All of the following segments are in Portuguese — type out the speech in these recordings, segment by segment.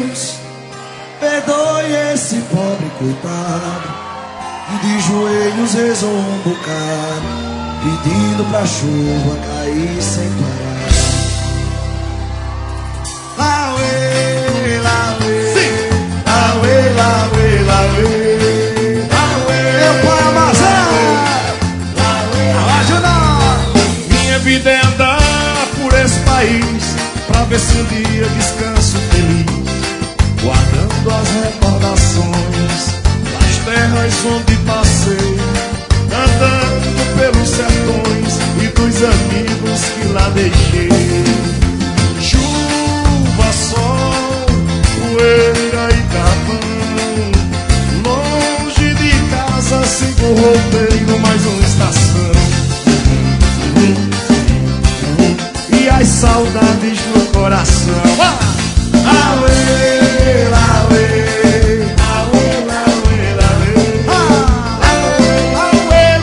Deus, perdoe esse pobre coitado que de joelhos rezou um bocado, pedindo pra chuva cair sem parar. Lauê, lauê, lauê, lauê, lauê, lauê, meu pai Amazã, minha vida é andar por esse país pra ver se um dia descanso feliz, guardando as recordações das terras onde passei, andando pelos sertões e dos amigos que lá deixei. Chuva, sol, poeira e carvão, longe de casa sigo o roteiro, mais uma estação. E as saudades no coração. Auê, lauê, auê, lauê, lauê, auê,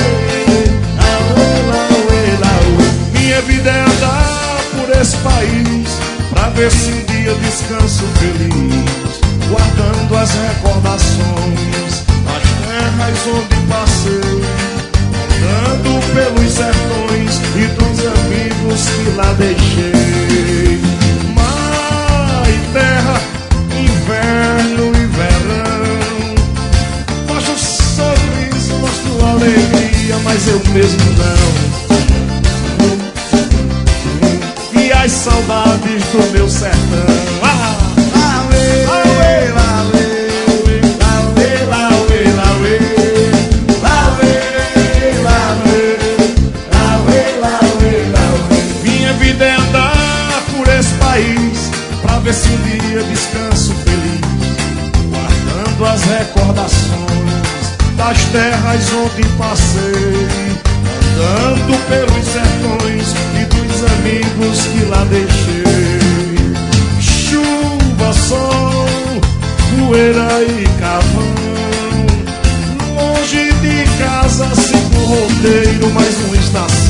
lauê, lauê. Minha vida é andar por esse país pra ver se um dia descanso feliz, guardando as recordações das terras onde passei, andando pelos sertões e dos amigos que lá deixei. Mar e terra, inverno e verão, mostro sorriso, mostro alegria, mas eu mesmo não. E as saudades do meu sertão. Lauê, lauê, lauê, lauê, lauê, lauê, lauê, lauê, lauê. Minha vida é andar por esse país pra ver se um dia descanso feliz, guardando as recordações das terras onde passei, andando pelos sertões e dos amigos que lá deixei. Chuva, sol, poeira e carvão, longe de casa sigo o roteiro, mais uma estação.